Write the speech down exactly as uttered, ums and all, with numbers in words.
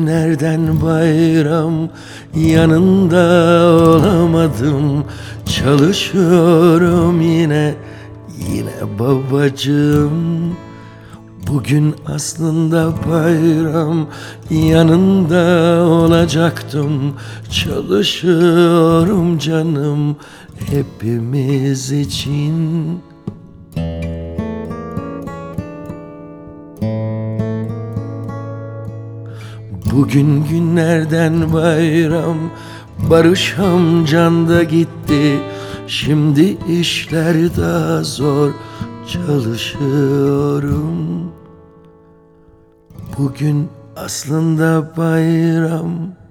günlerden bayram, yanında olamadım. Çalışıyorum yine, yine babacığım. Bugün aslında bayram, yanında olacaktım. Çalışıyorum canım, hepimiz için. Bugün günlerden bayram, Barış amcan da gitti. Şimdi işler daha zor, çalışıyorum. Bugün aslında bayram.